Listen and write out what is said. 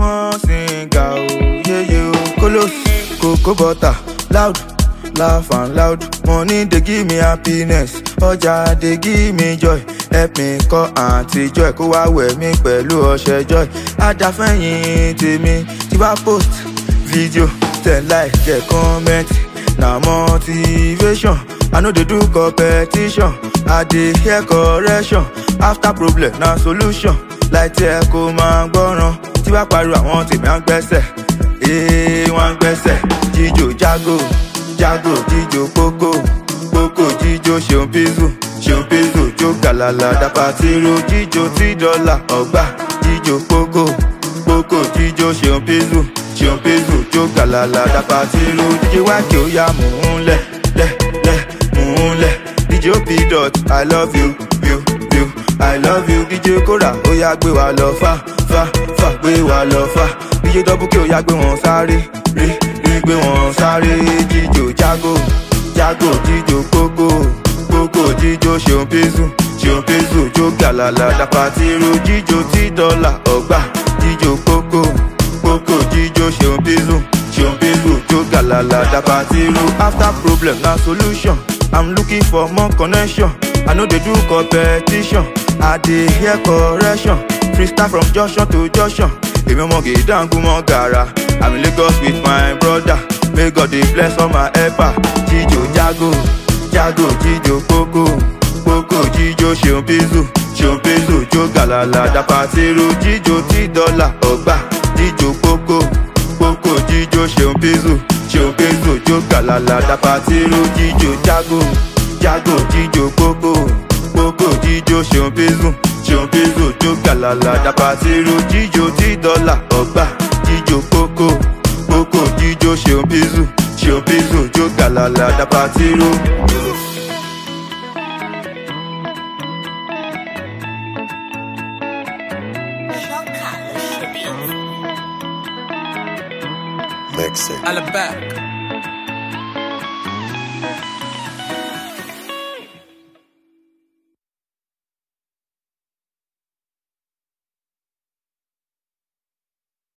one singer, oh, yeah, yeah. Colos, cocoa butter, loud, laugh and loud. Money they give me happiness, ọjà they give me joy. Help me call Auntie Joy, kó wá wẹ̀ mí pẹ̀lú ọṣẹ joy. Adáfẹ́yìn tèmi, tí bá post video, tẹ̀ like, get comment. Na motivation, I know they do competition. I dey hear correction, after problem na solution. Like tí ẹ kò máa gbọ́ràn, tí bá pariwo àwọn tèmi á ń gbẹ́sẹ̀. Wọ́n ń gbẹ́sẹ̀, jíjó jago, jago jíjó kókó, kókó jíjó ṣeun pízù, ṣeun pízù jó gàlàlà dàpàtìrò jíjó $3 ọgbà, jíjó kókó, kókó jíjó ṣeun pízù, ṣeun pízù jó gàlàlà dàpàtìrò jíjó wákì ó yá mú un lẹ̀, lẹ̀, mú un lẹ̀. DJ P dot, I love you, you, you, I love you. DJ Kora, ó yá gbé wa lọ fà, fà, fà, gbé wa lọ fà. DJ Double K, ó yá gbé wọn sáré, rí, gbé wọn sáré. Jíjó jago, jago, jíjó kókó, kókó jíjó ṣeun pízù, ṣeun pízù jó gàlàlà dàpàtìrò jíjó $3 ọgbà, jíjó kókó, kókó jíjó ṣeun pízù, ṣeun pízù jó gàlàlà dàpàtìrò. After problem na solution, I'm looking for more connection. I know they do competition, I dey hear correction. Freestyle from junction to junction. Èmi ọmọ gèdángu mọ gàrà. I'm in Lagos with my brother. May God dey bless all my helper. Jíjó jago, jago jíjó kókó, kókó jíjó ṣeun pízù, ṣeun pízù jó gàlàlà dàpàtìrò jíjó $3 ọgbà, jíjó kókó, kókó jíjó ṣeun pízù, ṣeun pízù jó gàlàlà dàpàtìrò jíjó jago, jago jíjó kókó, kókó jíjó ṣeun pízù, ṣeun pízù jó gàlàlà dàpàtìrò jíjó $3 ọgbà, jíjó kókó, kókó jíjó ṣeun pízù, ṣeun pízù jó gàlàlà dàpàtìrò. Mixing. Alabama.